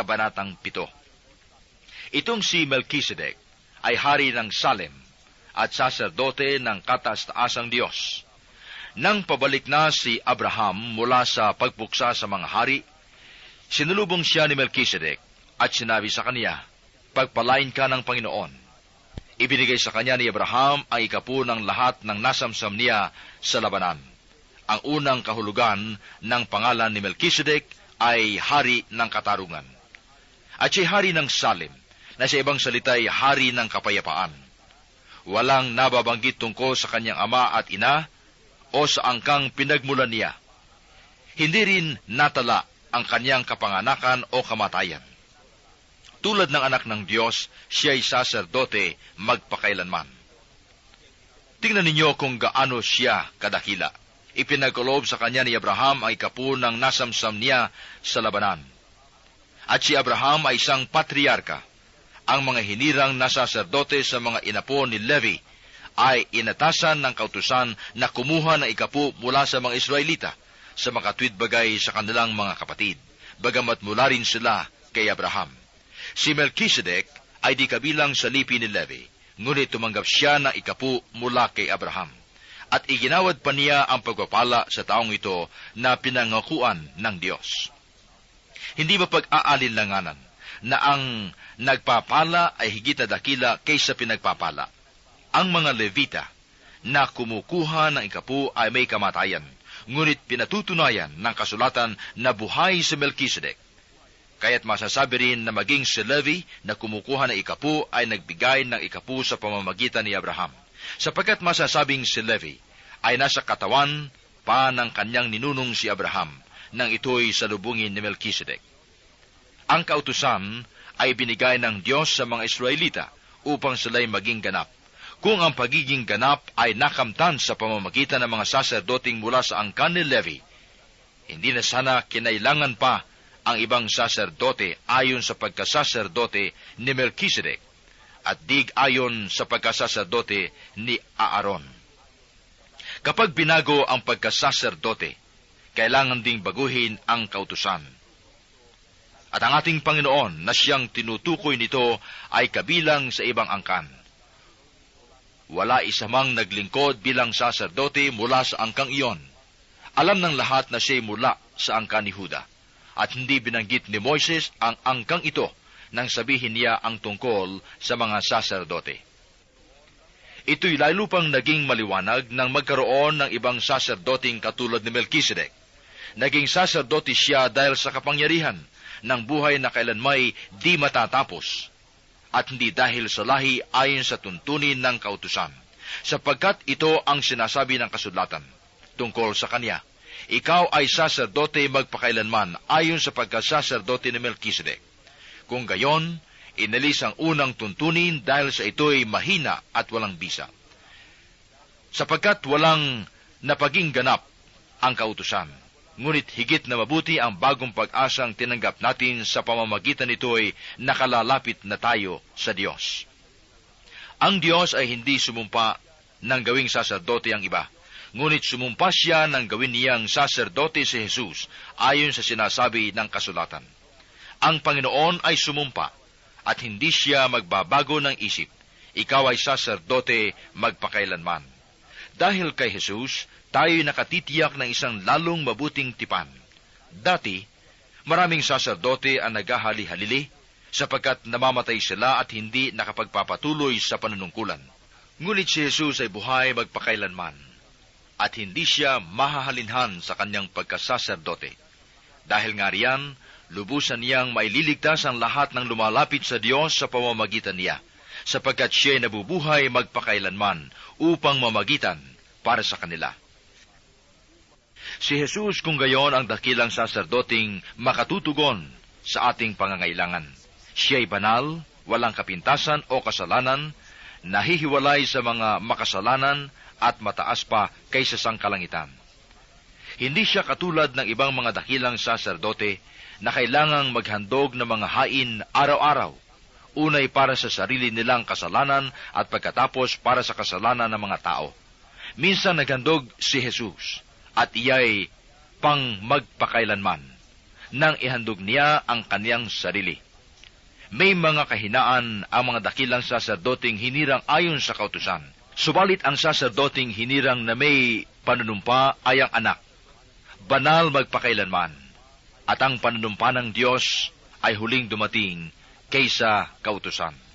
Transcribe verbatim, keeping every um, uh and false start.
kabanatang pito. Itong si Melchizedek ay hari ng Salem at saserdote ng kataas-taasang Diyos. Nang pabalik na si Abraham mula sa pagpuksa sa mga hari, sinulubong siya ni Melchizedek at sinabi sa kanya, "Pagpalain ka ng Panginoon." Ibinigay sa kanya ni Abraham ang ikapu ng lahat ng nasamsam niya sa labanan. Ang unang kahulugan ng pangalan ni Melchizedek ay hari ng katarungan. At siya hari ng Salem, na sa ibang salita ay hari ng kapayapaan. Walang nababanggit tungkol sa kanyang ama at ina o sa angkang pinagmulan niya. Hindi rin natala ang kanyang kapanganakan o kamatayan. Tulad ng anak ng Diyos, siya ay saserdote magpakailanman. Tingnan ninyo kung gaano siya kadakila. Ipinagkaloob sa kanya ni Abraham ang ikapu ng nasamsam niya sa labanan. At si Abraham ay isang patriarka. Ang mga hinirang na saserdote sa mga inapo ni Levi ay inatasan ng kautusan na kumuha ng ikapu mula sa mga Israelita sa makatwid bagay sa kanilang mga kapatid, bagamat mula rin sila kay Abraham. Si Melchizedek ay di kabilang sa lipi ni Levi, ngunit tumanggap siya ng ikapu mula kay Abraham. At iginawad pa niya ang pagpapala sa taong ito na pinangakuan ng Diyos. Hindi ba pag-aalinlanganan na ang nagpapala ay higit na dakila kaysa pinagpapala? Ang mga Levita na kumukuha ng ikapu ay may kamatayan, ngunit pinatutunayan ng kasulatan na buhay si Melchizedek. Kaya't masasabi rin na maging si Levi na kumukuha ng ikapu ay nagbigay ng ikapu sa pamamagitan ni Abraham, sapagkat masasabing si Levi ay nasa katawan pa ng kanyang ninunong si Abraham nang ito'y salubungin ni Melchizedek. Ang kautusan ay binigay ng Diyos sa mga Israelita upang sila'y maging ganap. Kung ang pagiging ganap ay nakamtan sa pamamagitan ng mga saserdoting mula sa angkan ni Levi, hindi na sana kinailangan pa ang ibang saserdote ayon sa pagkasaserdote ni Melchizedek at dig ayon sa pagkasaserdote ni Aaron. Kapag binago ang pagkasaserdote, kailangan ding baguhin ang kautusan. At ang ating Panginoon na siyang tinutukoy nito ay kabilang sa ibang angkan. Wala isa mang naglingkod bilang saserdote mula sa angkang iyon. Alam ng lahat na siya'y mula sa angkan ni Huda, at hindi binanggit ni Moises ang angkang ito nang sabihin niya ang tungkol sa mga saserdote. Ito'y lalo pang naging maliwanag nang magkaroon ng ibang saserdoting katulad ni Melchizedek. Naging saserdote siya dahil sa kapangyarihan ng buhay na kailanmay di matatapos, at hindi dahil sa lahi ayon sa tuntunin ng kautusan, sapagkat ito ang sinasabi ng kasulatan tungkol sa kanya. Ikaw ay saserdote magpakailanman ayon sa pagkasaserdote ni Melchizedek. Kung gayon, inalis ang unang tuntunin dahil sa ito'y mahina at walang bisa, sapagkat walang napaging ganap ang kautusan. Ngunit higit na mabuti ang bagong pag-asang tinanggap natin sa pamamagitan nito'y nakalalapit na tayo sa Diyos. Ang Diyos ay hindi sumumpa ng gawing saserdote ang iba, ngunit sumumpa siya ng gawin niyang saserdote si Jesus ayon sa sinasabi ng kasulatan. Ang Panginoon ay sumumpa at hindi siya magbabago ng isip. Ikaw ay saserdote magpakailanman. Dahil kay Jesus, tayo'y nakatitiyak ng isang lalong mabuting tipan. Dati, maraming saserdote ang naghahali-halili sapagkat namamatay sila at hindi nakapagpapatuloy sa panunungkulan. Ngunit si Jesus ay buhay magpakailanman at hindi siya mahahalinhan sa kanyang pagkasaserdote. Dahil nga riyan, lubusan niyang maililigtas ang lahat ng lumalapit sa Diyos sa pamamagitan niya, sapagkat siya'y nabubuhay magpakailanman upang mamagitan para sa kanila. Si Jesus kung gayon ang dakilang saserdoting makatutugon sa ating pangangailangan. Siya'y banal, walang kapintasan o kasalanan, nahihiwalay sa mga makasalanan at mataas pa kaysa sangkalangitan. Hindi siya katulad ng ibang mga dakilang saserdote na kailangang maghandog ng mga hain araw-araw, unay para sa sarili nilang kasalanan at pagkatapos para sa kasalanan ng mga tao. Minsan naghandog si Jesus at iya'y pang magpakailanman. nang ihandog niya ang kaniyang sarili. May mga kahinaan ang mga dakilang saserdoteng hinirang ayon sa kautusan. Subalit ang saserdoteng hinirang na may panunumpa ay ang anak, banal magpakailanman, at ang panunumpa ng Diyos ay huling dumating kaysa kautusan.